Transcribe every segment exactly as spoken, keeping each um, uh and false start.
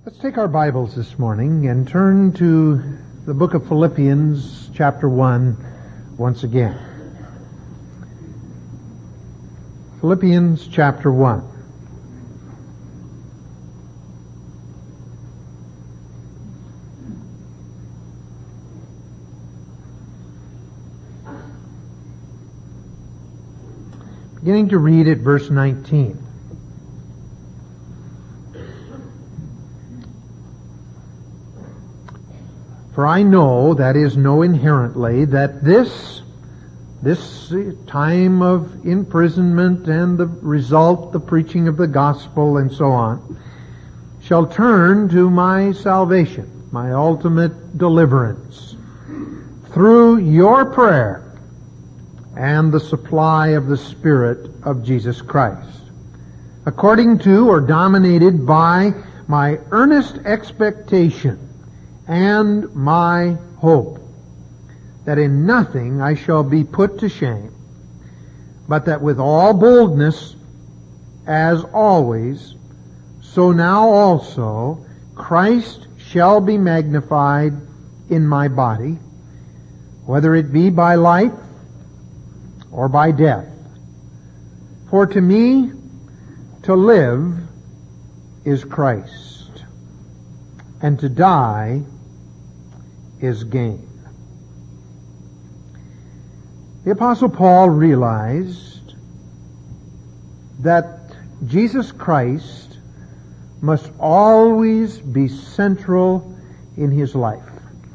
Let's take our Bibles this morning and turn to the book of Philippians, chapter one, once again. Philippians, chapter one. Beginning to read at verse nineteen. For I know, that is, know inherently, that this, this time of imprisonment and the result, the preaching of the gospel and so on, shall turn to my salvation, my ultimate deliverance, through your prayer and the supply of the Spirit of Jesus Christ, according to or dominated by my earnest expectation and my hope, that in nothing I shall be put to shame, but that with all boldness, as always, so now also Christ shall be magnified in my body, whether it be by life or by death. For to me, to live is Christ, and to die is gain. The Apostle Paul realized that Jesus Christ must always be central in his life.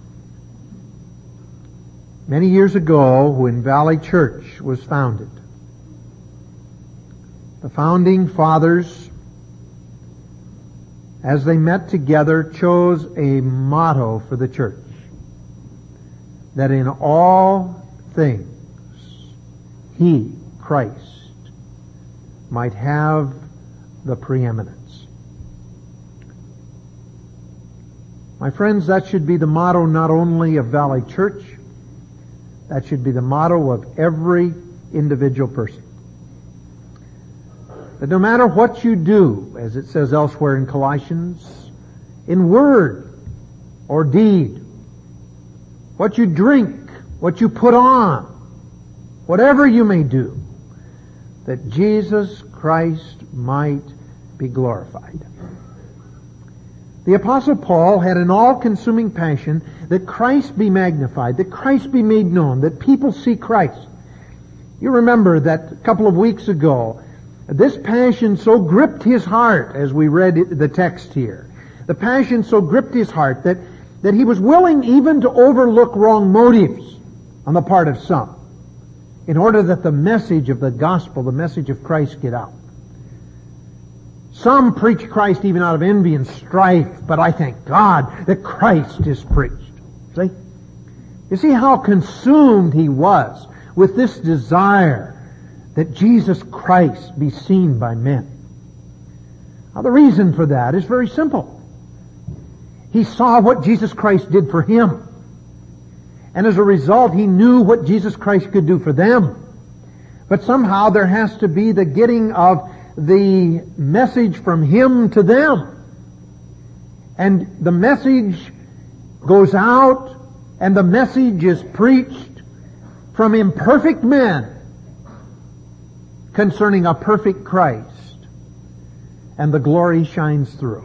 Many years ago, when Valley Church was founded, the founding fathers, as they met together, chose a motto for the church, that in all things he, Christ, might have the preeminence. My friends, that should be the motto not only of Valley Church, that should be the motto of every individual person. That no matter what you do, as it says elsewhere in Colossians, in word or deed, what you drink, what you put on, whatever you may do, that Jesus Christ might be glorified. The Apostle Paul had an all-consuming passion that Christ be magnified, that Christ be made known, that people see Christ. You remember that a couple of weeks ago, this passion so gripped his heart, as we read the text here. The passion so gripped his heart that, that he was willing even to overlook wrong motives on the part of some, in order that the message of the gospel, the message of Christ, get out. Some preach Christ even out of envy and strife, but I thank God that Christ is preached. See? You see how consumed he was with this desire that Jesus Christ be seen by men. Now the reason for that is very simple. He saw what Jesus Christ did for him. And as a result, he knew what Jesus Christ could do for them. But somehow there has to be the getting of the message from him to them. And the message goes out, and the message is preached from imperfect men concerning a perfect Christ, and the glory shines through.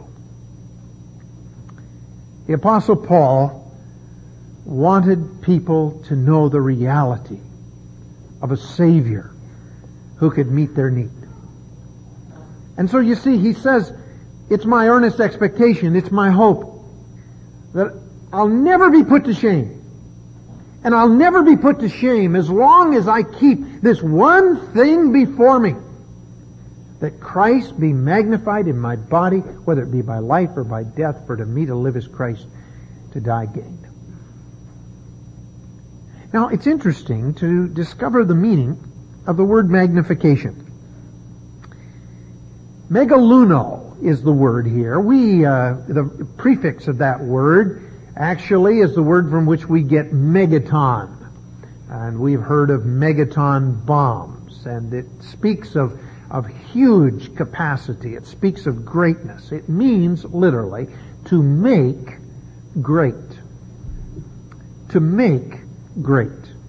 The Apostle Paul wanted people to know the reality of a Savior who could meet their need. And so you see, he says, it's my earnest expectation, it's my hope, that I'll never be put to shame. And I'll never be put to shame as long as I keep this one thing before me, that Christ be magnified in my body, whether it be by life or by death, for to me to live is Christ, to die gain. Now, it's interesting to discover the meaning of the word magnification. Megaluno is the word here. We, uh, the prefix of that word actually is the word from which we get megaton. And we've heard of megaton bombs. And it speaks of, of huge capacity. It speaks of greatness. It means, literally, to make great. To make great.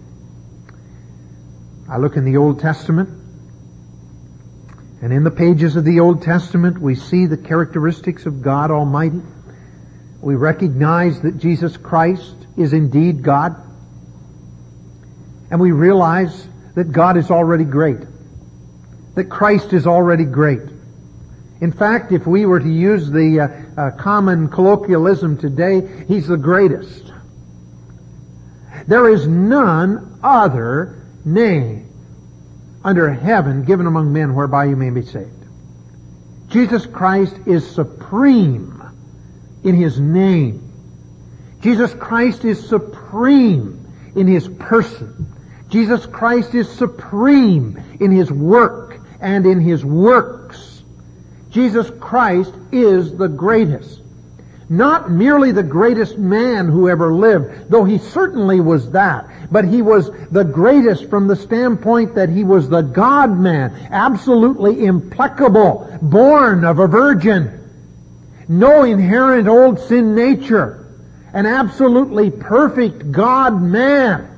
I look in the Old Testament, and in the pages of the Old Testament we see the characteristics of God Almighty. We recognize that Jesus Christ is indeed God. And we realize that God is already great. That Christ is already great. In fact, if we were to use the uh, uh, common colloquialism today, He's the greatest. There is none other name under heaven given among men whereby you may be saved. Jesus Christ is supreme in His name. Jesus Christ is supreme in His person. Jesus Christ is supreme in His work and in His works. Jesus Christ is the greatest. Not merely the greatest man who ever lived, though He certainly was that, but He was the greatest from the standpoint that He was the God-man, absolutely impeccable, born of a virgin, no inherent old sin nature, an absolutely perfect God-man.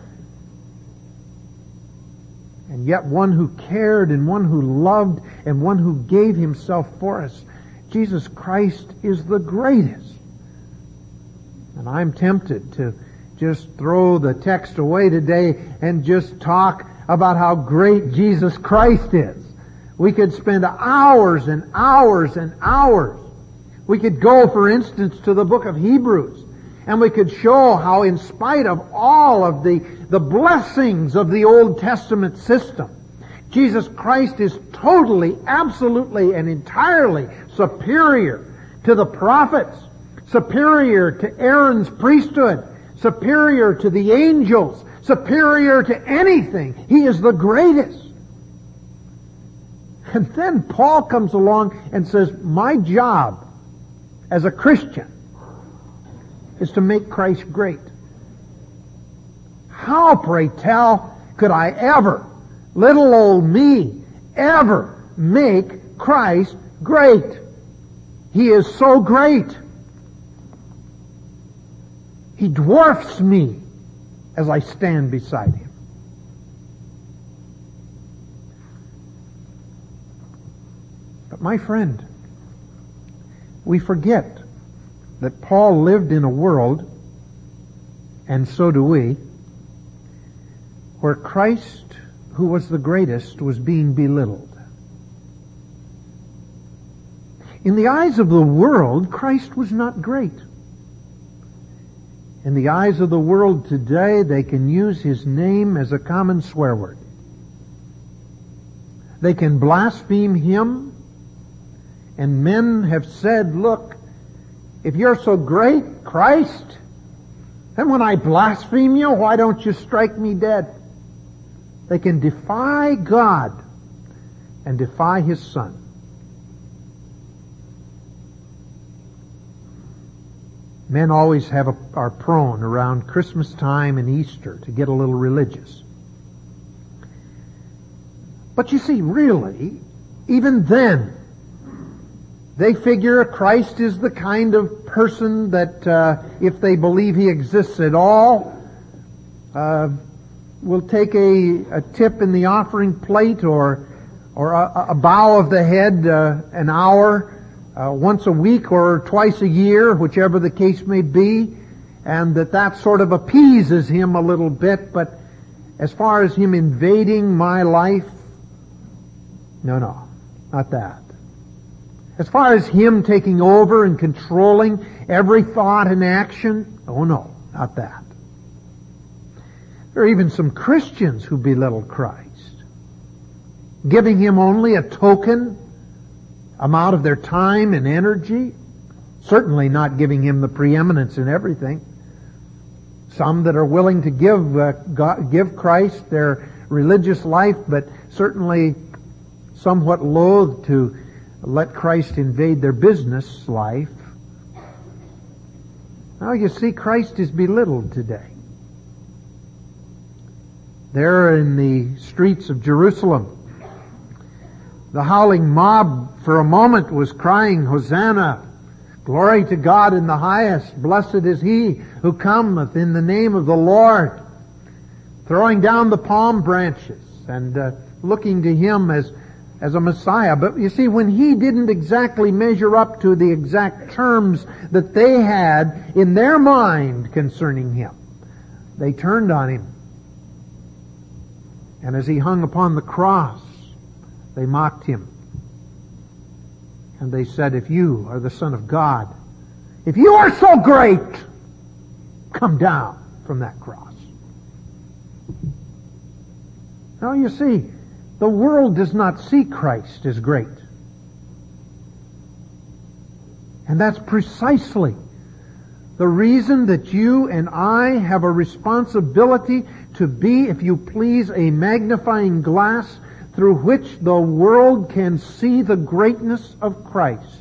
And yet one who cared and one who loved and one who gave Himself for us. Jesus Christ is the greatest. And I'm tempted to just throw the text away today and just talk about how great Jesus Christ is. We could spend hours and hours and hours. We could go, for instance, to the book of Hebrews, and we could show how in spite of all of the, the blessings of the Old Testament system, Jesus Christ is totally, absolutely, and entirely superior to the prophets, superior to Aaron's priesthood, superior to the angels, superior to anything. He is the greatest. And then Paul comes along and says, my job as a Christian is to make Christ great. How, pray tell, could I ever, little old me, ever make Christ great? He is so great. He dwarfs me as I stand beside Him. But my friend, we forget that Paul lived in a world, and so do we, where Christ, who was the greatest, was being belittled. In the eyes of the world, Christ was not great. In the eyes of the world today, they can use His name as a common swear word. They can blaspheme Him, and men have said, look, if you're so great, Christ, then when I blaspheme you, why don't you strike me dead? They can defy God and defy His Son. Men always have a, are prone around Christmas time and Easter to get a little religious. But you see, really, even then, they figure Christ is the kind of person that, uh, if they believe He exists at all, uh, will take a, a tip in the offering plate or or a, a bow of the head uh, an hour uh, once a week or twice a year, whichever the case may be, and that that sort of appeases Him a little bit. But as far as Him invading my life, no, no, not that. As far as Him taking over and controlling every thought and action, oh no, not that. There are even some Christians who belittle Christ, giving Him only a token amount of their time and energy, certainly not giving Him the preeminence in everything. Some that are willing to give uh, God, give Christ their religious life, but certainly somewhat loath to let Christ invade their business life. Now you see, Christ is belittled today. There in the streets of Jerusalem, the howling mob for a moment was crying, Hosanna, Glory to God in the highest. Blessed is he who cometh in the name of the Lord. Throwing down the palm branches and uh, looking to him as, as a Messiah. But you see, when he didn't exactly measure up to the exact terms that they had in their mind concerning him, they turned on him. And as he hung upon the cross, they mocked him. And they said, if you are the Son of God, if you are so great, come down from that cross. Now you see, the world does not see Christ as great. And that's precisely the reason that you and I have a responsibility to be, if you please, a magnifying glass through which the world can see the greatness of Christ.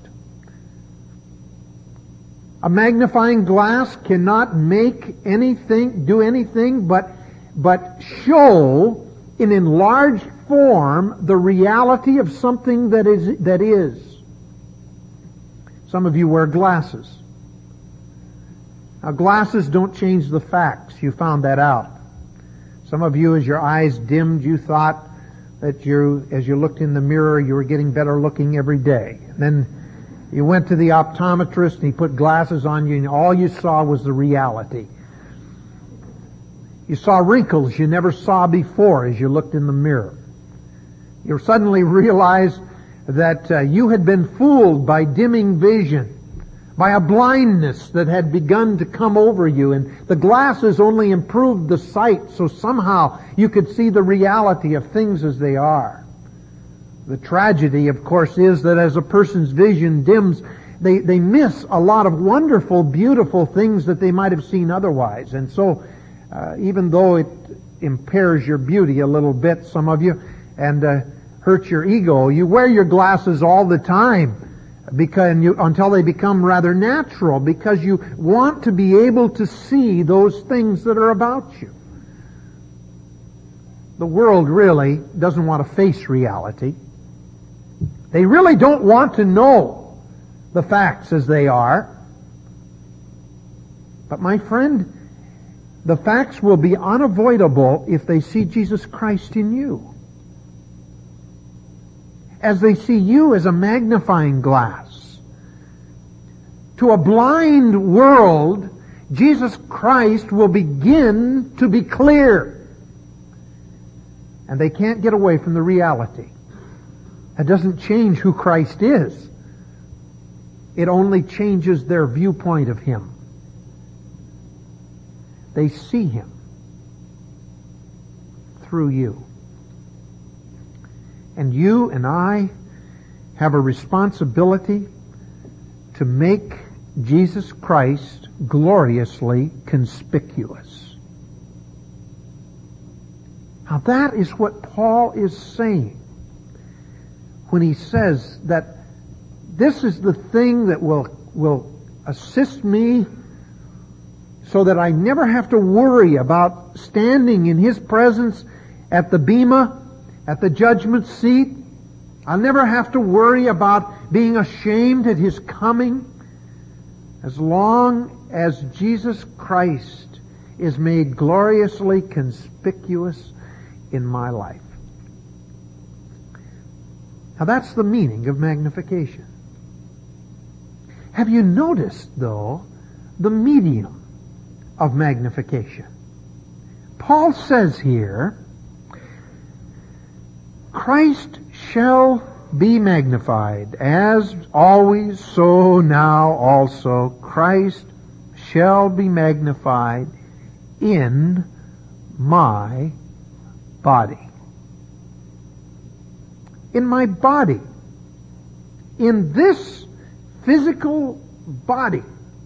A magnifying glass cannot make anything, do anything but, but show in enlarged form the reality of something that is, that is. Some of you wear glasses. Now, glasses don't change the facts. You found that out. Some of you, as your eyes dimmed, you thought that you, as you looked in the mirror, you were getting better looking every day. And then you went to the optometrist and he put glasses on you and all you saw was the reality. You saw wrinkles you never saw before as you looked in the mirror. You suddenly realized that uh, you had been fooled by dimming vision, by a blindness that had begun to come over you, and the glasses only improved the sight so somehow you could see the reality of things as they are. The tragedy, of course, is that as a person's vision dims, they, they miss a lot of wonderful, beautiful things that they might have seen otherwise. And so, uh, even though it impairs your beauty a little bit, some of you, and uh, hurts your ego, you wear your glasses all the time. Because you, until they become rather natural, because you want to be able to see those things that are about you. The world really doesn't want to face reality. They really don't want to know the facts as they are. But my friend, the facts will be unavoidable if they see Jesus Christ in you. As they see you as a magnifying glass. To a blind world, Jesus Christ will begin to be clear. And they can't get away from the reality. That doesn't change who Christ is. It only changes their viewpoint of Him. They see Him through you. And you and I have a responsibility to make Jesus Christ gloriously conspicuous. Now that is what Paul is saying when he says that this is the thing that will, will assist me so that I never have to worry about standing in His presence at the bema, at the judgment seat. I'll never have to worry about being ashamed at His coming as long as Jesus Christ is made gloriously conspicuous in my life. Now that's the meaning of magnification. Have you noticed, though, the medium of magnification? Paul says here, Christ shall be magnified, as always, so now also Christ shall be magnified in my body. In my body. In this physical body.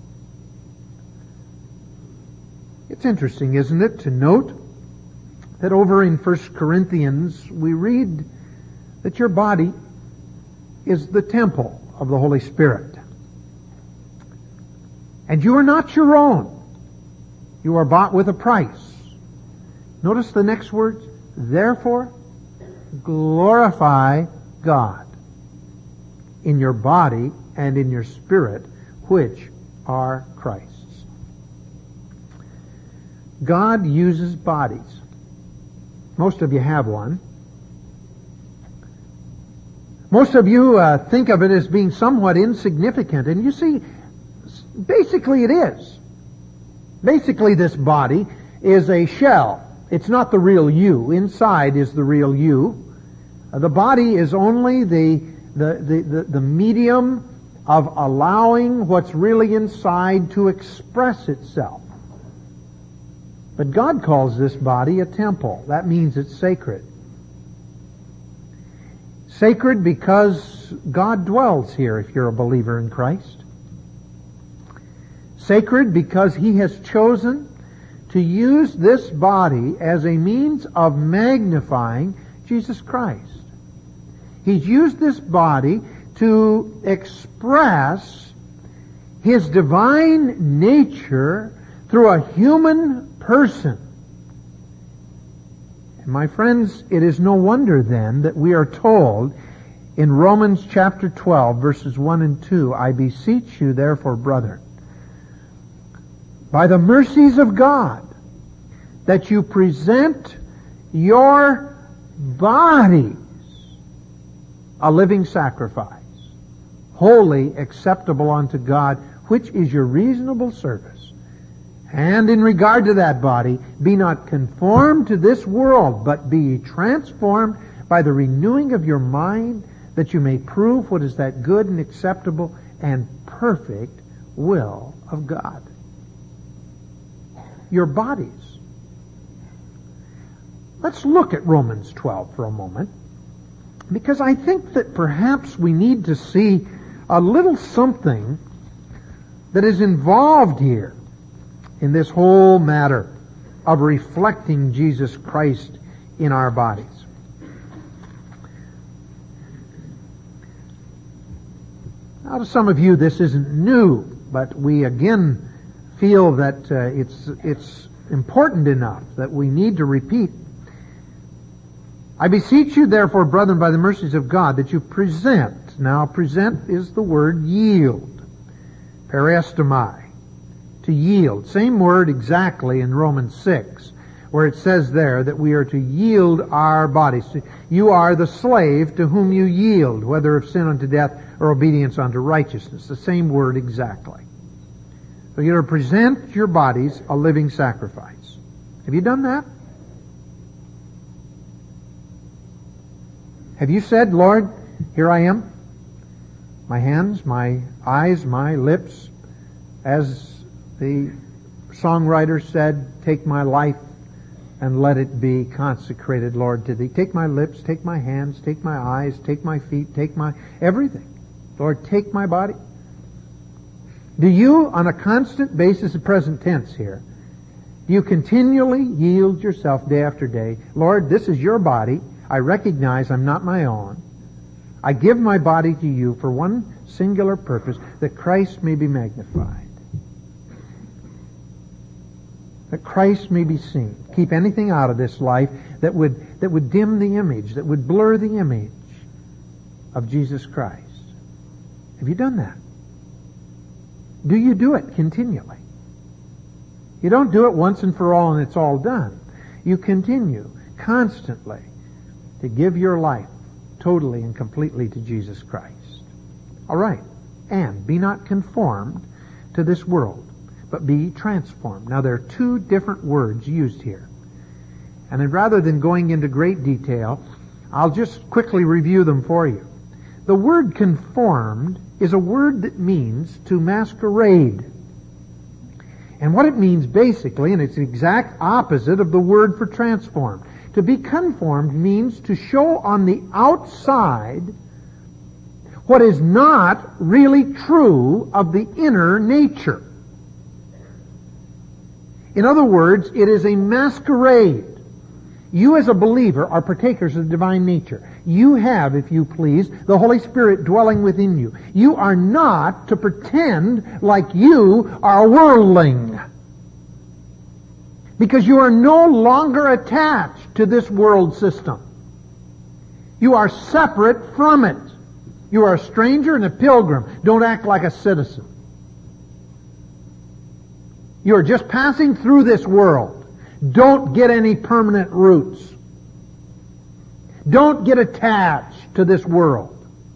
It's interesting, isn't it, to note that over in First Corinthians we read that your body is the temple of the Holy Spirit. And you are not your own. You are bought with a price. Notice the next words. Therefore, glorify God in your body and in your spirit, which are Christ's. God uses bodies. Most of you have one. Most of you uh, think of it as being somewhat insignificant, and you see, basically it is. Basically this body is a shell. It's not the real you. Inside is the real you. Uh, the body is only the, the, the, the, the medium of allowing what's really inside to express itself. But God calls this body a temple. That means it's sacred. Sacred because God dwells here if you're a believer in Christ. Sacred because He has chosen to use this body as a means of magnifying Jesus Christ. He's used this body to express His divine nature through a human person. And my friends, it is no wonder then that we are told in Romans chapter twelve, verses one and two, I beseech you therefore, brethren, by the mercies of God, that you present your bodies a living sacrifice, holy, acceptable unto God, which is your reasonable service. And in regard to that body, be not conformed to this world, but be transformed by the renewing of your mind, that you may prove what is that good and acceptable and perfect will of God. Your bodies. Let's look at Romans twelve for a moment, because I think that perhaps we need to see a little something that is involved here in this whole matter of reflecting Jesus Christ in our bodies. Now, to some of you, this isn't new, but we again feel that uh, it's it's important enough that we need to repeat. I beseech you, therefore, brethren, by the mercies of God, that you present. Now, present is the word yield. Perestomai. To yield. Same word exactly in Romans six, where it says there that we are to yield our bodies. You are the slave to whom you yield, whether of sin unto death or obedience unto righteousness. The same word exactly. So you're to present your bodies a living sacrifice. Have you done that? Have you said, Lord, here I am, my hands, my eyes, my lips, as the songwriter said, take my life and let it be consecrated, Lord, to Thee. Take my lips, take my hands, take my eyes, take my feet, take my everything. Lord, take my body. Do you, on a constant basis of present tense here, do you continually yield yourself day after day? Lord, this is your body. I recognize I'm not my own. I give my body to you for one singular purpose, that Christ may be magnified. That Christ may be seen. Keep anything out of this life that would, that would dim the image, that would blur the image of Jesus Christ. Have you done that? Do you do it continually? You don't do it once and for all and it's all done. You continue constantly to give your life totally and completely to Jesus Christ. All right. And be not conformed to this world, but be transformed. Now there are two different words used here. And then rather than going into great detail, I'll just quickly review them for you. The word conformed is a word that means to masquerade. And what it means basically, and it's the exact opposite of the word for transformed. To be conformed means to show on the outside what is not really true of the inner nature. In other words, it is a masquerade. You as a believer are partakers of the divine nature. You have, if you please, the Holy Spirit dwelling within you. You are not to pretend like you are a worldling. Because you are no longer attached to this world system. You are separate from it. You are a stranger and a pilgrim. Don't act like a citizen. You're just passing through this world. Don't get any permanent roots. Don't get attached to this world.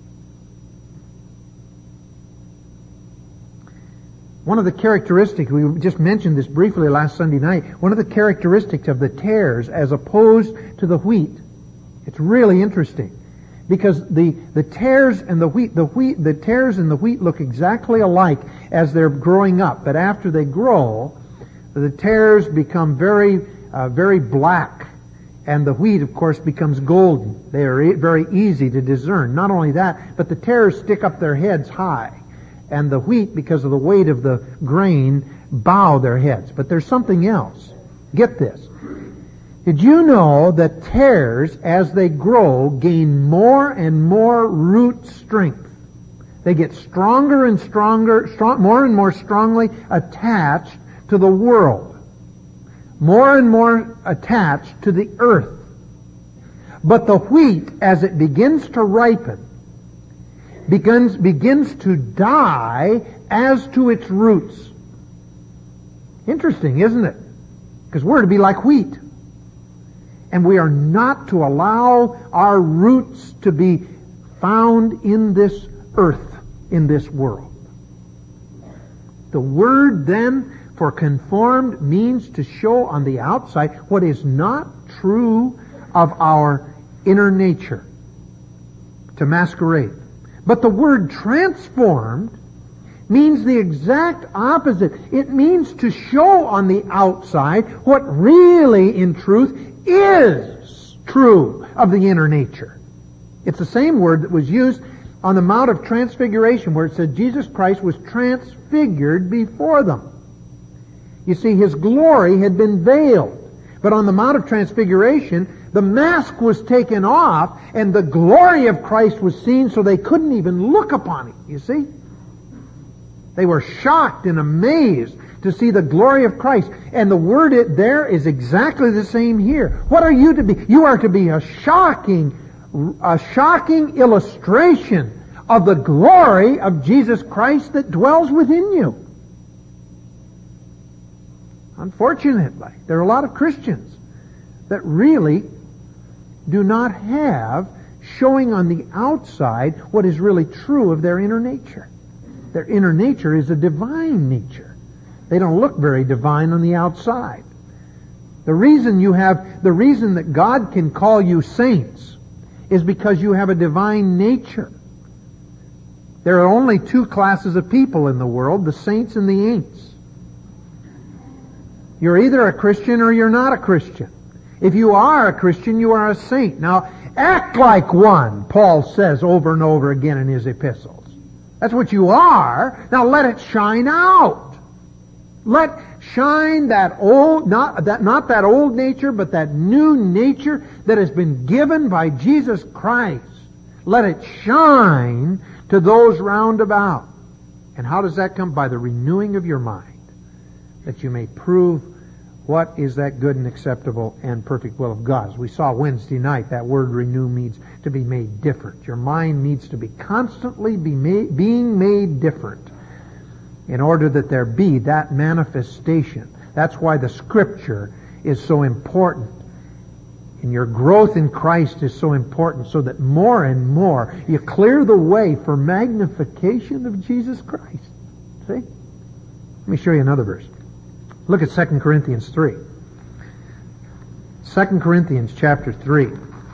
One of the characteristics, we just mentioned this briefly last Sunday night, one of the characteristics of the tares as opposed to the wheat, it's really interesting. Because the, the tares and the wheat, the wheat, the tares and the wheat look exactly alike as they're growing up. But after they grow, the tares become very, uh, very black. And the wheat, of course, becomes golden. They are e- very easy to discern. Not only that, but the tares stick up their heads high. And the wheat, because of the weight of the grain, bow their heads. But there's something else. Get this. Did you know that tares, as they grow, gain more and more root strength? They get stronger and stronger, strong, more and more strongly attached to the world. More and more attached to the earth. But the wheat, as it begins to ripen, begins, begins to die as to its roots. Interesting, isn't it? Because we're to be like wheat. And we are not to allow our roots to be found in this earth, in this world. The word then for conformed means to show on the outside what is not true of our inner nature, to masquerade. But the word transformed means the exact opposite. It means to show on the outside what really, in truth, is true of the inner nature. It's the same word that was used on the Mount of Transfiguration, where it said Jesus Christ was transfigured before them. You see, His glory had been veiled. But on the Mount of Transfiguration, the mask was taken off, and the glory of Christ was seen, so they couldn't even look upon it, you see? They were shocked and amazed to see the glory of Christ. And the word it there is exactly the same here. What are you to be? You are to be a shocking, a shocking illustration of the glory of Jesus Christ that dwells within you. Unfortunately, there are a lot of Christians that really do not have showing on the outside what is really true of their inner nature. Their inner nature is a divine nature. They don't look very divine on the outside. The reason you have, the reason that God can call you saints is because you have a divine nature. There are only two classes of people in the world, the saints and the ain'ts. You're either a Christian or you're not a Christian. If you are a Christian, you are a saint. Now, act like one, Paul says over and over again in his epistles. That's what you are. Now let it shine out. Let shine that old, not that, not that old nature, but that new nature that has been given by Jesus Christ. Let it shine to those round about. And how does that come? By the renewing of your mind, that you may prove what is that good and acceptable and perfect will of God. As we saw Wednesday night, that word renew means to be made different. Your mind needs to be constantly be made, being made different in order that there be that manifestation. That's why the Scripture is so important. And your growth in Christ is so important, so that more and more you clear the way for magnification of Jesus Christ. See? Let me show you another verse. Look at Second Corinthians three. Second Corinthians chapter three.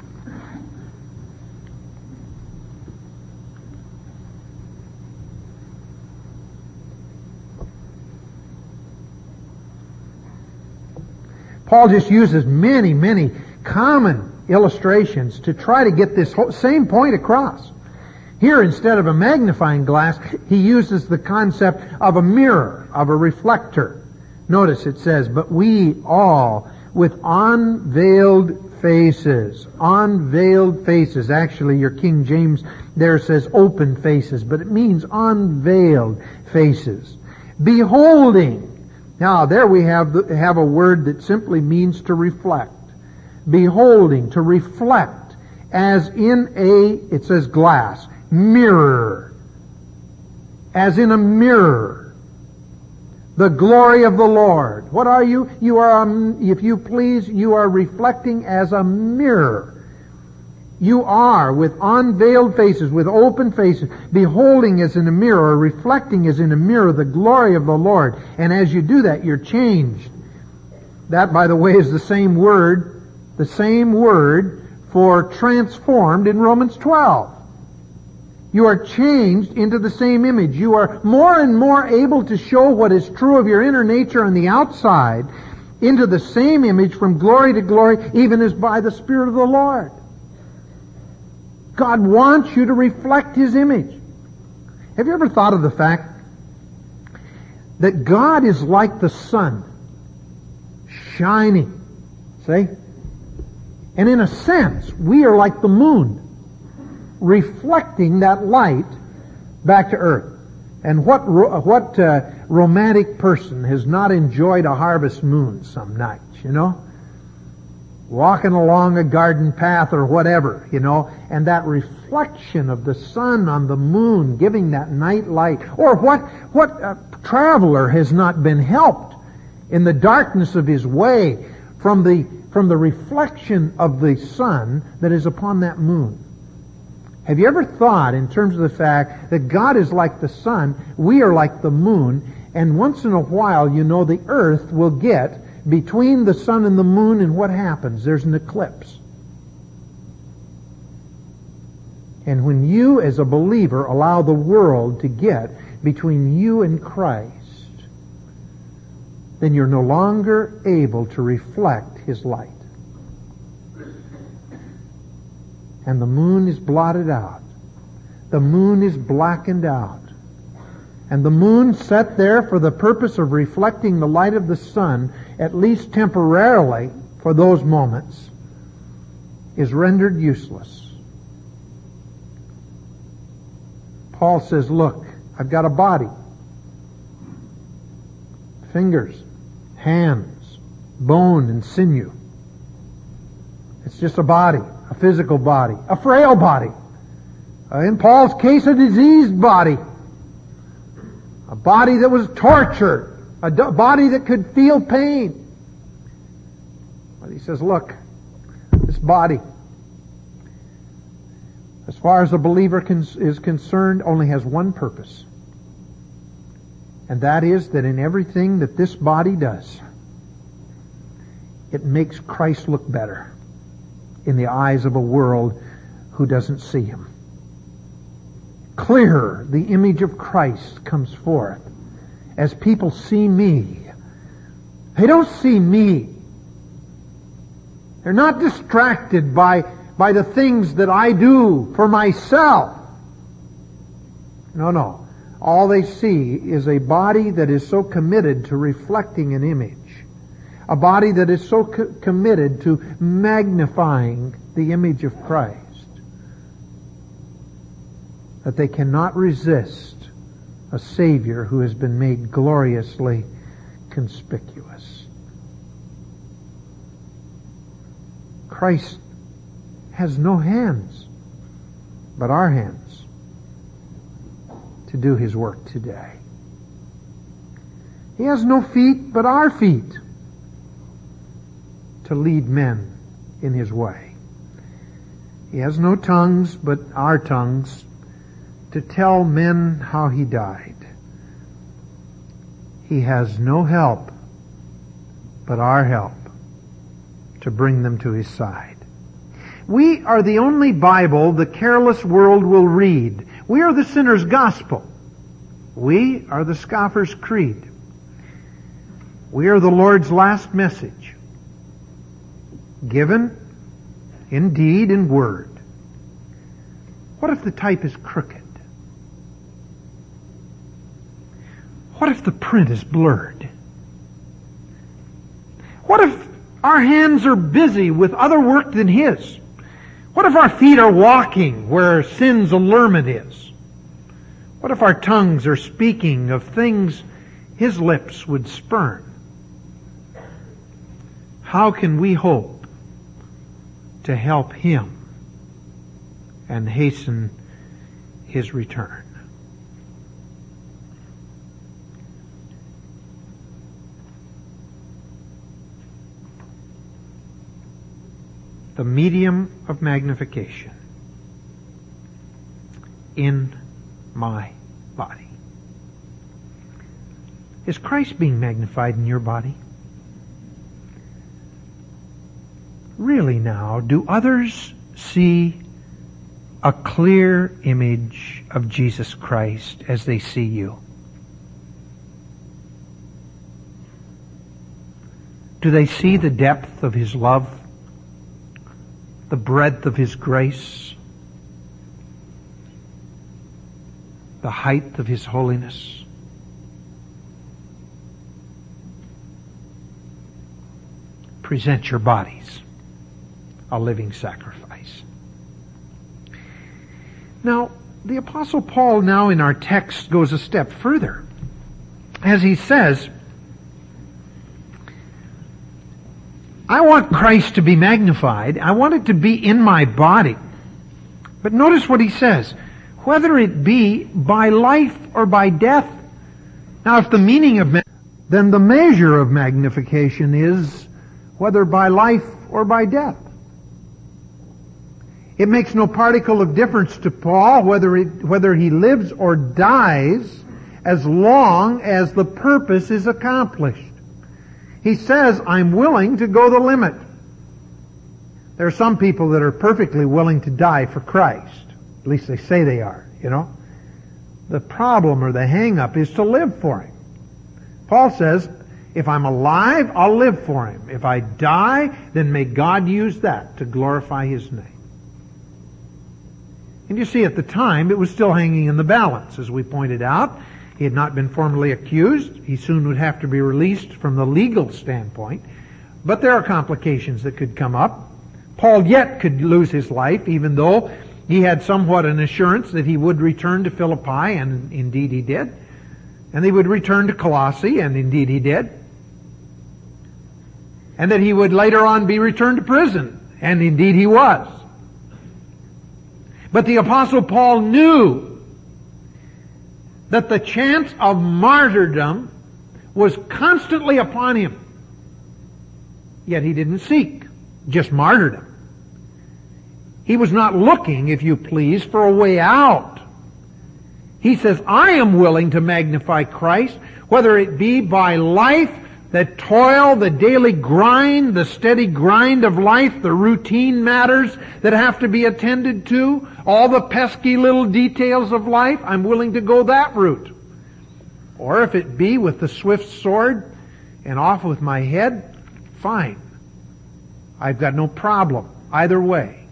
Paul just uses many, many common illustrations to try to get this whole, same point across. Here, instead of a magnifying glass, he uses the concept of a mirror, of a reflector. Notice it says, but we all with unveiled faces. Unveiled faces. Actually, your King James there says open faces, but it means unveiled faces. Beholding. Now, there we have the, have a word that simply means to reflect. Beholding, to reflect, as in a, it says glass, mirror. As in a mirror. The glory of the Lord. What are you? You are, um, if you please, you are reflecting as a mirror. You are, with unveiled faces, with open faces, beholding as in a mirror, or reflecting as in a mirror the glory of the Lord. And as you do that, you're changed. That, by the way, is the same word, the same word for transformed in Romans twelve. You are changed into the same image. You are more and more able to show what is true of your inner nature on the outside into the same image from glory to glory, even as by the Spirit of the Lord. God wants you to reflect His image. Have you ever thought of the fact that God is like the sun, shining? See? And in a sense, we are like the moon, reflecting that light back to earth. And what what uh, romantic person has not enjoyed a harvest moon some nights, you know? Walking along a garden path or whatever, you know, and that reflection of the sun on the moon giving that night light. Or what, what uh, traveler has not been helped in the darkness of his way from the, from the reflection of the sun that is upon that moon? Have you ever thought in terms of the fact that God is like the sun, we are like the moon, and once in a while, you know, the earth will get between the sun and the moon, and what happens? There's an eclipse. And when you, as a believer, allow the world to get between you and Christ, then you're no longer able to reflect His light. And the moon is blotted out. The moon is blackened out. And the moon, set there for the purpose of reflecting the light of the sun, at least temporarily for those moments, is rendered useless. Paul says, look, I've got a body. Fingers, hands, bone and sinew. It's just a body, a physical body, a frail body. Uh, in Paul's case, a diseased body. A body that was tortured. A do- body that could feel pain. But he says, look, this body, as far as the believer con- is concerned, only has one purpose. And that is that in everything that this body does, it makes Christ look better in the eyes of a world who doesn't see Him. Clearer, the image of Christ comes forth as people see me. They don't see me. They're not distracted by, by the things that I do for myself. No, no. All they see is a body that is so committed to reflecting an image. A body that is so co- committed to magnifying the image of Christ that they cannot resist a Savior who has been made gloriously conspicuous. Christ has no hands but our hands to do His work today. He has no feet but our feet to lead men in His way. He has no tongues but our tongues to tell men how He died. He has no help but our help to bring them to His side. We are the only Bible the careless world will read. We are the sinner's gospel. We are the scoffer's creed. We are the Lord's last message, given in deed and word. What if the type is crooked? What if the print is blurred? What if our hands are busy with other work than His? What if our feet are walking where sin's allurement is? What if our tongues are speaking of things His lips would spurn? How can we hope to help Him and hasten His return? the medium of magnification in my body. Is Christ being magnified in your body? Really now, do others see a clear image of Jesus Christ as they see you? Do they see the depth of His love, the breadth of His grace, the height of His holiness? Present your bodies a living sacrifice. Now, the Apostle Paul now in our text goes a step further, as he says, I want Christ to be magnified. I want it to be in my body. But notice what he says, whether it be by life or by death. Now, if the meaning of, then the measure of magnification is whether by life or by death. It makes no particle of difference to Paul whether it, whether he lives or dies, as long as the purpose is accomplished. He says, I'm willing to go the limit. There are some people that are perfectly willing to die for Christ. At least they say they are, you know. The problem or the hang-up is to live for Him. Paul says, if I'm alive, I'll live for Him. If I die, then may God use that to glorify His name. And you see, at the time, it was still hanging in the balance, as we pointed out. He had not been formally accused. He soon would have to be released from the legal standpoint. But there are complications that could come up. Paul yet could lose his life, even though he had somewhat an assurance that he would return to Philippi, and indeed he did. And he would return to Colossae, and indeed he did. And that he would later on be returned to prison, and indeed he was. But the Apostle Paul knew that the chance of martyrdom was constantly upon him. Yet he didn't seek just martyrdom. He was not looking, if you please, for a way out. He says, I am willing to magnify Christ, whether it be by life, the toil, the daily grind, the steady grind of life, the routine matters that have to be attended to, all the pesky little details of life. I'm willing to go that route. Or if it be with the swift sword and off with my head, fine. I've got no problem either way.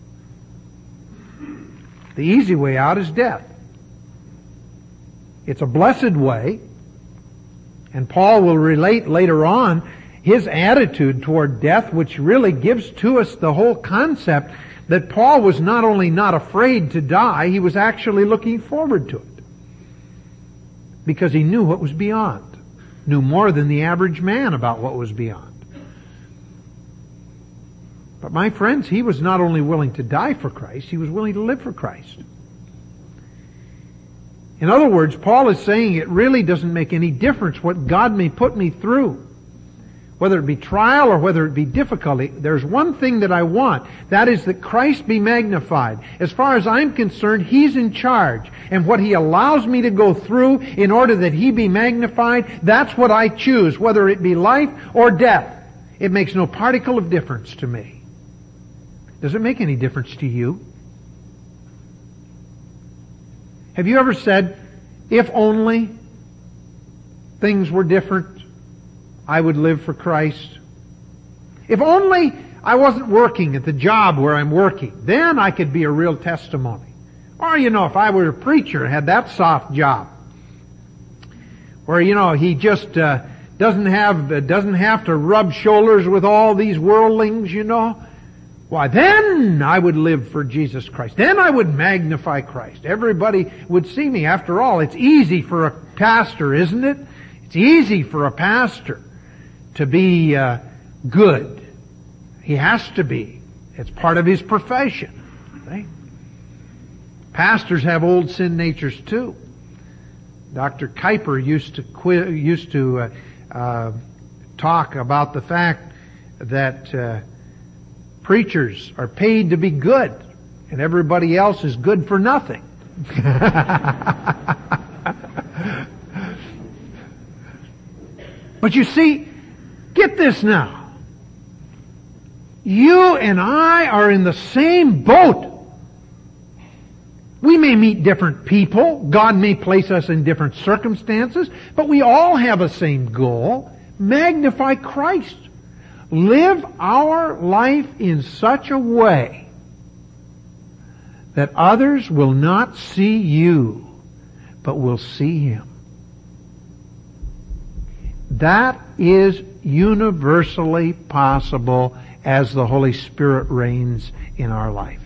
The easy way out is death. It's a blessed way. And Paul will relate later on his attitude toward death, which really gives to us the whole concept that Paul was not only not afraid to die, he was actually looking forward to it. Because he knew what was beyond. Knew more than the average man about what was beyond. But my friends, he was not only willing to die for Christ, he was willing to live for Christ. In other words, Paul is saying it really doesn't make any difference what God may put me through. Whether it be trial or whether it be difficulty, there's one thing that I want. That is that Christ be magnified. As far as I'm concerned, He's in charge. And what He allows me to go through in order that He be magnified, that's what I choose, whether it be life or death. It makes no particle of difference to me. Does it make any difference to you? Have you ever said, if only things were different, I would live for Christ? If only I wasn't working at the job where I'm working, then I could be a real testimony. Or, you know, if I were a preacher and had that soft job, where, you know, he just uh, doesn't have uh, doesn't have to rub shoulders with all these worldlings, you know, why, then I would live for Jesus Christ. Then I would magnify Christ. Everybody would see me. After all, it's easy for a pastor, isn't it? It's easy for a pastor to be uh, good. He has to be. It's part of his profession. Right? Pastors have old sin natures too. Doctor Kuyper used to qui- used to uh, uh, talk about the fact that uh, preachers are paid to be good, and everybody else is good for nothing. But you see, get this now. You and I are in the same boat. We may meet different people. God may place us in different circumstances, but we all have a same goal. Magnify Christ. Live our life in such a way that others will not see you, but will see Him. That is universally possible as the Holy Spirit reigns in our life.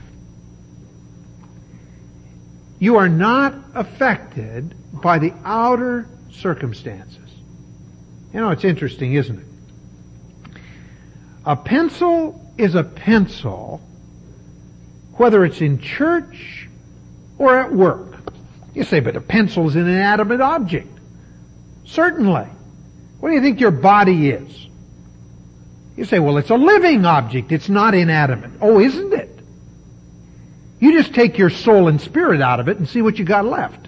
You are not affected by the outer circumstances. You know, it's interesting, isn't it? A pencil is a pencil, whether it's in church or at work. You say, but a pencil is an inanimate object. Certainly. What do you think your body is? You say, well, it's a living object. It's not inanimate. Oh, isn't it? You just take your soul and spirit out of it and see what you got left.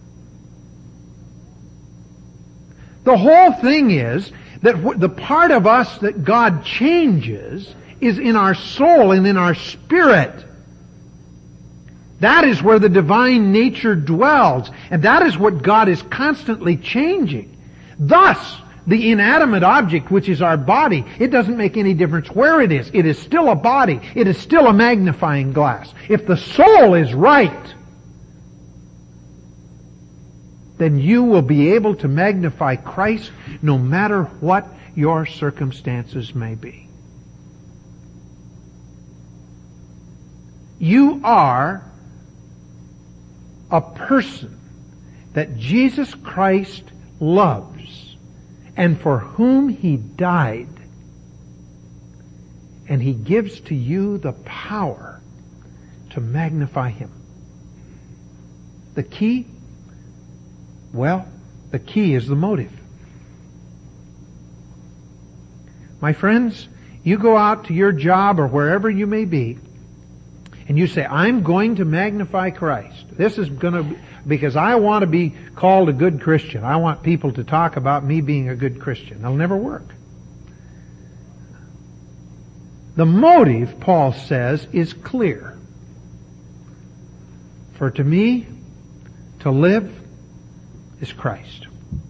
The whole thing is that the part of us that God changes is in our soul and in our spirit. That is where the divine nature dwells, and that is what God is constantly changing. Thus, the inanimate object, which is our body, it doesn't make any difference where it is. It is still a body. It is still a magnifying glass. If the soul is right, then you will be able to magnify Christ no matter what your circumstances may be. You are a person that Jesus Christ loves and for whom He died. And He gives to you the power to magnify Him. The key? Well, the key is the motive. My friends, you go out to your job or wherever you may be, and you say, I'm going to magnify Christ. This is going to be, because I want to be called a good Christian. I want people to talk about me being a good Christian. It'll never work. The motive, Paul says, is clear. For to me, to live is Christ.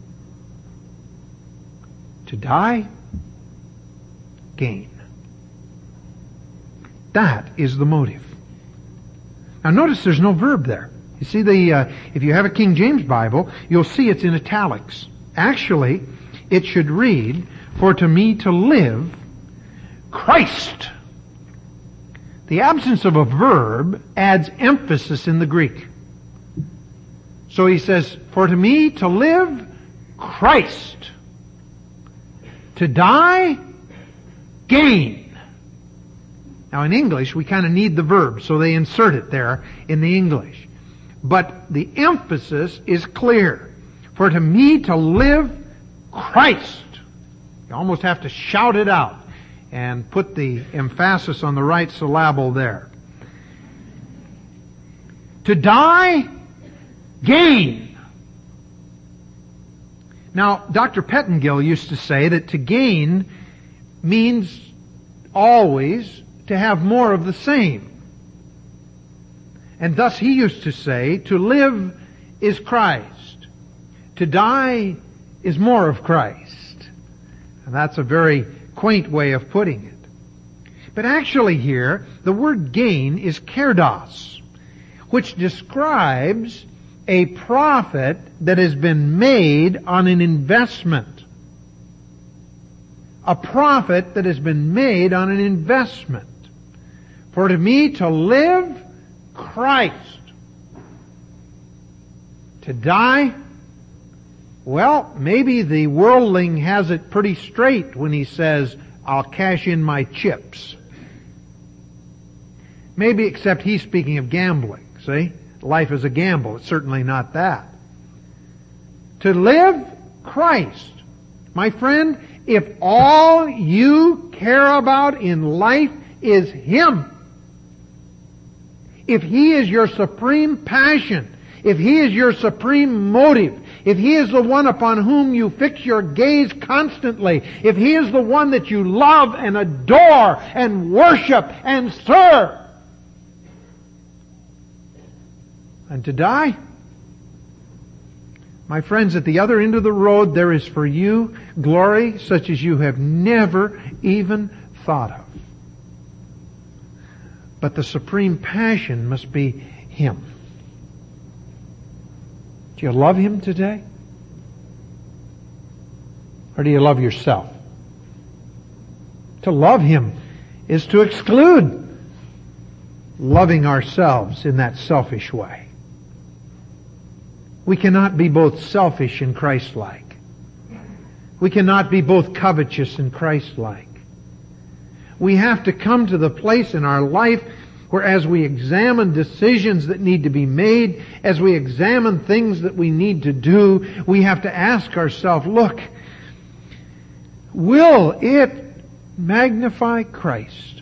To die, gain. That is the motive. Now notice there's no verb there. You see, the uh, if you have a King James Bible, you'll see it's in italics. Actually, it should read, for to me to live, Christ. The absence of a verb adds emphasis in the Greek. So he says, for to me to live, Christ. To die, gain. Now in English, we kind of need the verb, so they insert it there in the English. But the emphasis is clear. For to me to live, Christ. You almost have to shout it out and put the emphasis on the right syllable there. To die, gain. Now, Doctor Pettingill used to say that to gain means always to have more of the same. And thus he used to say, to live is Christ. To die is more of Christ. And that's a very quaint way of putting it. But actually here, the word gain is kerdos, which describes a profit that has been made on an investment. A profit that has been made on an investment. For to me to live, Christ. To die, well, maybe the worldling has it pretty straight when he says, I'll cash in my chips. Maybe, except he's speaking of gambling, see? Life is a gamble. It's certainly not that. To live, Christ. My friend, if all you care about in life is Him. If He is your supreme passion, if He is your supreme motive, if He is the one upon whom you fix your gaze constantly, if He is the one that you love and adore and worship and serve, and to die, my friends, at the other end of the road there is for you glory such as you have never even thought of. But the supreme passion must be Him. Do you love Him today? Or do you love yourself? To love Him is to exclude loving ourselves in that selfish way. We cannot be both selfish and Christ-like. We cannot be both covetous and Christ-like. We have to come to the place in our life where as we examine decisions that need to be made, as we examine things that we need to do, we have to ask ourselves, look, will it magnify Christ?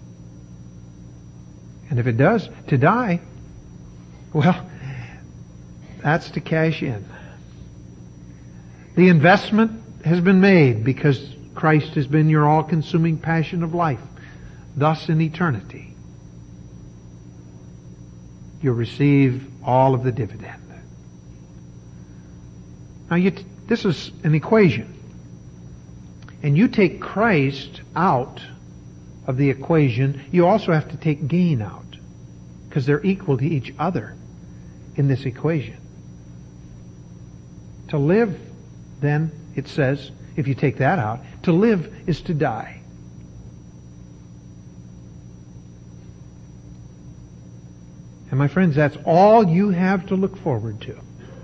And if it does, to die, well, that's to cash in. The investment has been made because Christ has been your all-consuming passion of life. Thus in eternity, you'll receive all of the dividend. Now you t- this is an equation. And you take Christ out of the equation, you also have to take gain out. Because they're equal to each other in this equation. To live, then, it says, if you take that out, to live is to die. And my friends, that's all you have to look forward to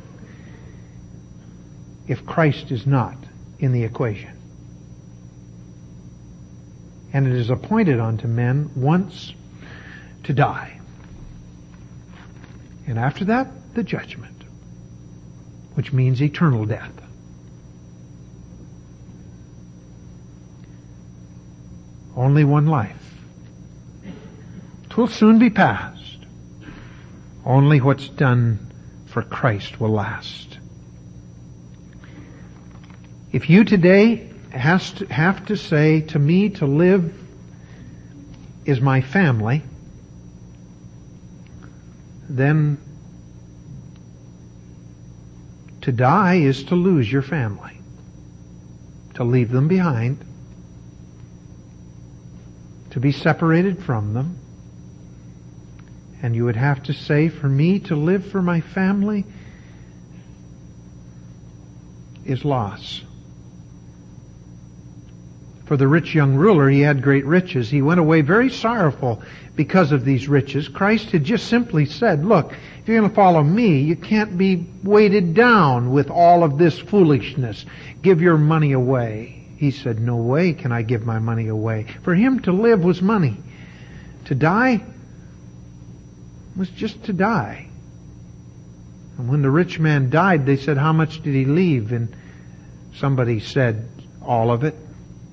if Christ is not in the equation. And it is appointed unto men once to die. And after that, the judgment, which means eternal death. Only one life. 'Twill soon be past. Only what's done for Christ will last. If you today has to, have to say, to me to live is my family, then to die is to lose your family, to leave them behind, to be separated from them. And you would have to say, for me to live for my family is loss. For the rich young ruler, he had great riches. He went away very sorrowful because of these riches. Christ had just simply said, look, if you're going to follow me, you can't be weighted down with all of this foolishness. Give your money away. He said, no way can I give my money away. For him to live was money. To die was just to die. And when the rich man died, they said, how much did he leave? And somebody said, all of it.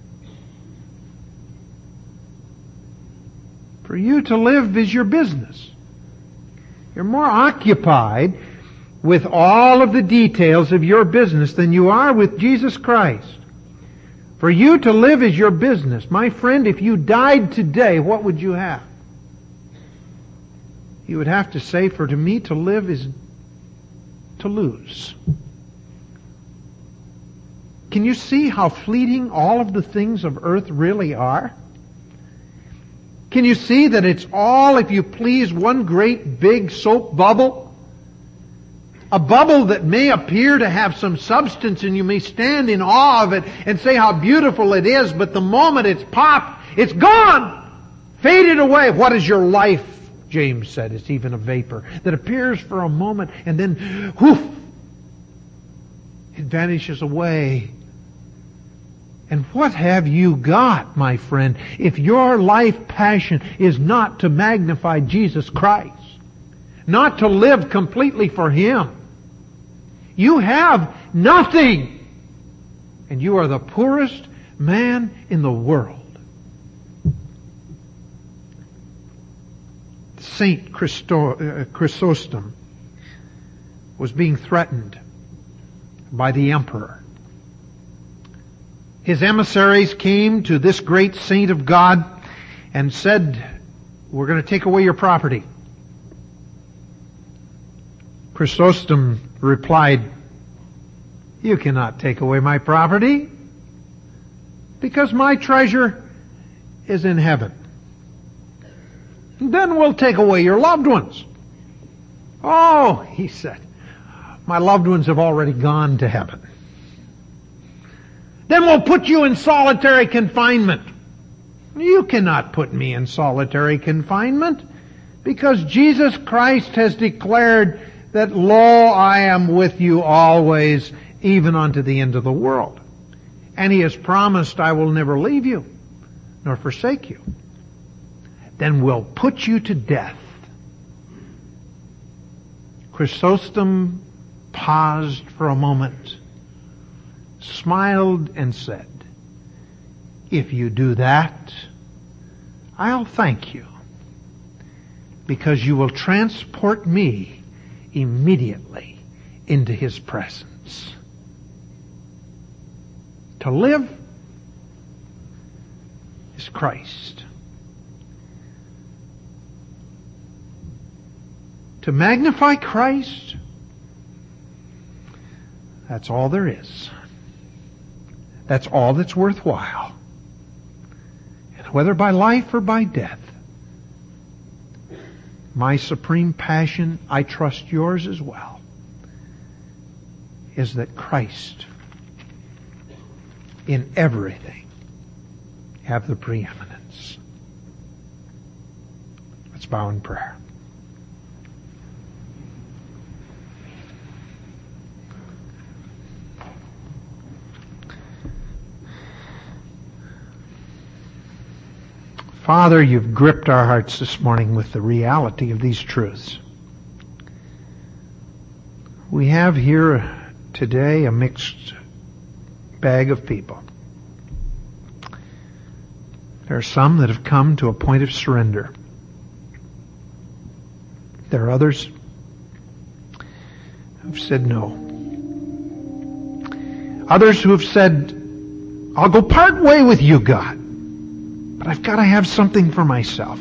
For you to live is your business. You're more occupied with all of the details of your business than you are with Jesus Christ. For you to live is your business. My friend, if you died today, what would you have? You would have to say, for to me to live is to lose. Can you see how fleeting all of the things of earth really are? Can you see that it's all, if you please, one great big soap bubble? A bubble that may appear to have some substance and you may stand in awe of it and say how beautiful it is, but the moment it's popped, it's gone! Faded away. What is your life? James said, it's even a vapor that appears for a moment and then, whoof, it vanishes away. And what have you got, my friend, if your life passion is not to magnify Jesus Christ, not to live completely for Him? You have nothing, and you are the poorest man in the world. Saint Christo, uh, Chrysostom was being threatened by the emperor. His emissaries came to this great saint of God and said, "We're going to take away your property." Chrysostom replied, "You cannot take away my property, because my treasure is in heaven." "Then we'll take away your loved ones." "Oh," he said, "my loved ones have already gone to heaven." "Then we'll put you in solitary confinement." "You cannot put me in solitary confinement, because Jesus Christ has declared that, lo, I am with you always, even unto the end of the world. And He has promised, I will never leave you, nor forsake you." "Then we'll put you to death." Chrysostom paused for a moment, smiled, and said, "If you do that, I'll thank you, because you will transport me immediately into His presence. To live is Christ. To magnify Christ, that's all there is. That's all that's worthwhile. And whether by life or by death, my supreme passion, I trust yours as well, is that Christ in everything have the preeminence. Let's bow in prayer. Father, you've gripped our hearts this morning with the reality of these truths. We have here today a mixed bag of people. There are some that have come to a point of surrender. There are others who've said no. Others who have said, "I'll go part way with you, God, but I've got to have something for myself."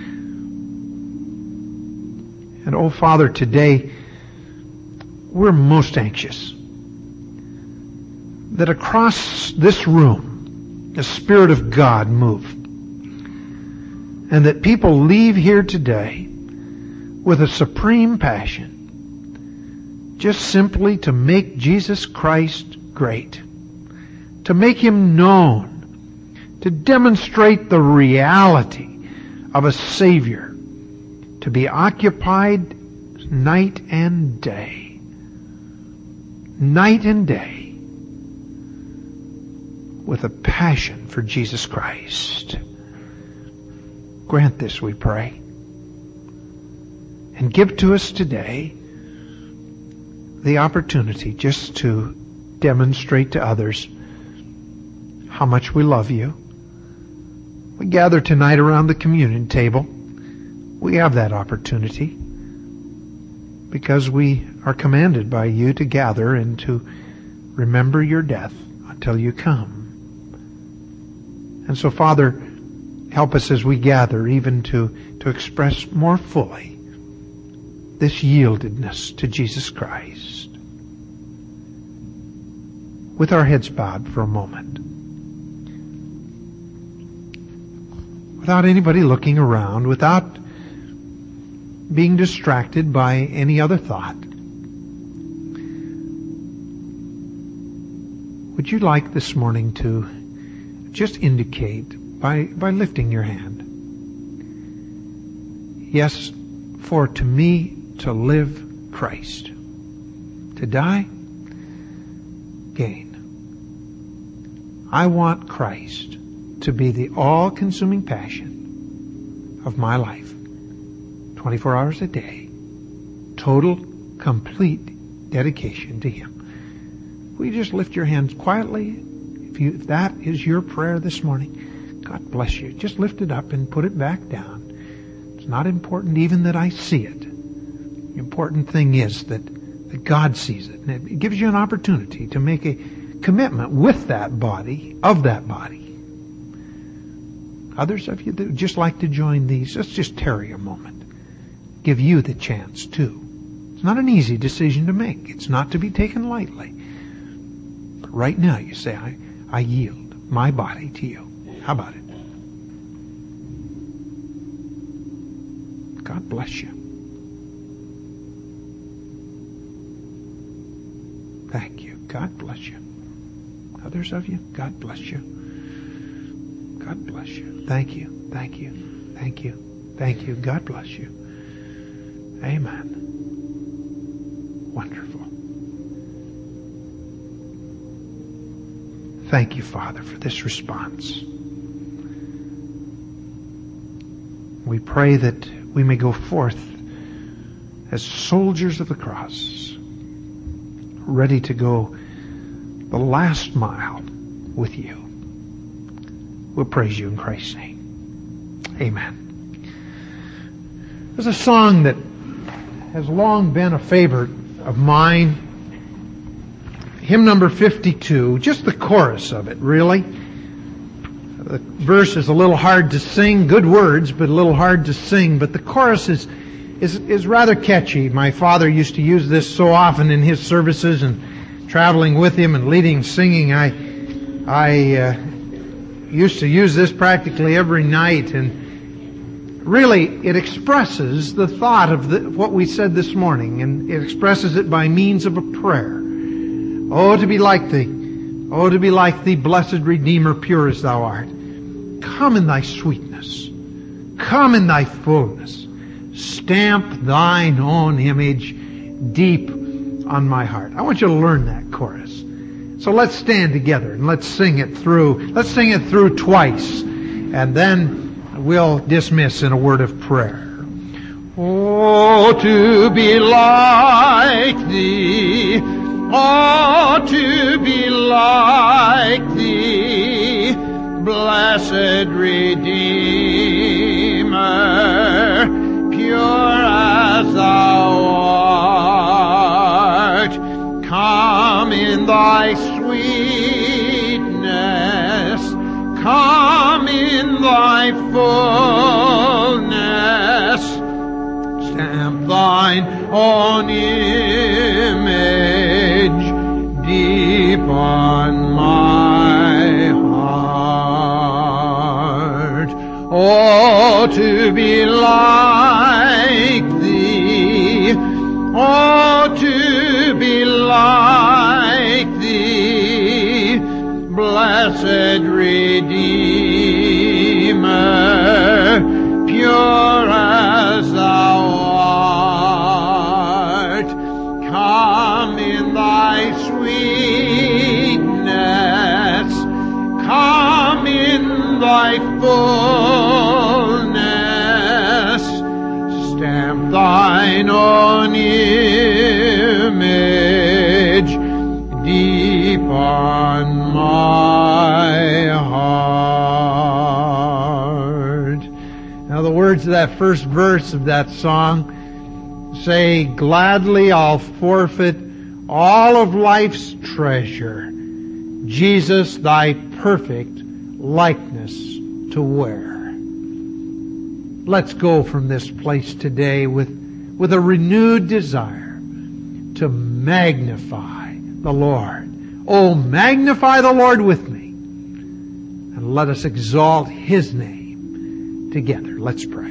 And oh, Father, today we're most anxious that across this room the Spirit of God move, and that people leave here today with a supreme passion just simply to make Jesus Christ great, to make Him known, to demonstrate the reality of a Savior, to be occupied night and day, night and day, with a passion for Jesus Christ. Grant this, we pray, and give to us today the opportunity just to demonstrate to others how much we love you. We gather tonight around the communion table. We have that opportunity because we are commanded by you to gather and to remember your death until you come. And so, Father, help us as we gather even to, to express more fully this yieldedness to Jesus Christ. With our heads bowed for a moment, without anybody looking around, without being distracted by any other thought, would you like this morning to just indicate by, by lifting your hand, yes, for to me to live Christ, to die, gain. I want Christ to be the all-consuming passion of my life, twenty-four hours a day, total, complete dedication to Him. Will you just lift your hands quietly? If, you, if that is your prayer this morning, God bless you. Just lift it up and put it back down. It's not important even that I see it. The important thing is that, that God sees it. And it gives you an opportunity to make a commitment with that body, of that body. Others of you that would just like to join these, let's just tarry a moment. Give you the chance too. It's not an easy decision to make. It's not to be taken lightly. But right now you say, I, I yield my body to you. How about it? God bless you. Thank you. God bless you. Others of you, God bless you. God bless you. Thank you. Thank you. Thank you. Thank you. God bless you. Amen. Wonderful. Thank you, Father, for this response. We pray that we may go forth as soldiers of the cross, ready to go the last mile with you. We'll praise you in Christ's name. Amen. There's a song that has long been a favorite of mine. Hymn number fifty-two, just the chorus of it, really. The verse is a little hard to sing, good words, but a little hard to sing, but the chorus is is is rather catchy. My father used to use this so often in his services, and traveling with him and leading singing, I I uh, used to use this practically every night, and really it expresses the thought of the, what we said this morning, and it expresses it by means of a prayer. Oh, to be like thee. Oh, to be like thee, blessed Redeemer, pure as thou art. Come in thy sweetness. Come in thy fullness. Stamp thine own image deep on my heart. I want you to learn that chorus. So let's stand together and let's sing it through. Let's sing it through twice. And then we'll dismiss in a word of prayer. Oh, to be like thee. Oh, to be like thee, blessed Redeemer, pure as thou art. Come in thy sweetness, come in thy fullness, stamp thine own image deep on my heart. Oh, to be like thee, oh, to be like thee, blessed Redeemer, pure as thou art. Come in thy sweetness, come in thy fullness, stamp thine own image deep on my heart. Now the words of that first verse of that song say, gladly I'll forfeit all of life's treasure, Jesus, thy perfect likeness to wear. Let's go from this place today with, with a renewed desire to magnify the Lord. Oh, magnify the Lord with me, and let us exalt His name together. Let's pray.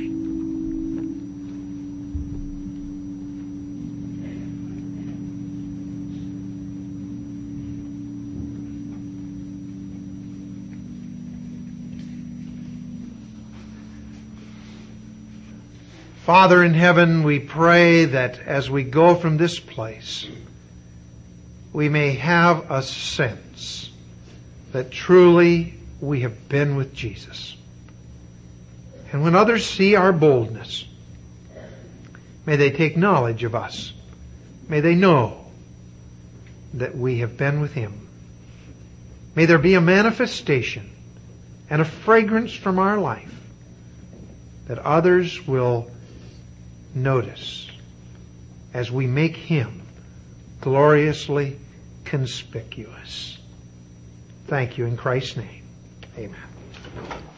Father in heaven, we pray that as we go from this place, we may have a sense that truly we have been with Jesus. And when others see our boldness, may they take knowledge of us. May they know that we have been with Him. May there be a manifestation and a fragrance from our life that others will notice as we make Him gloriously conspicuous. Thank you in Christ's name. Amen.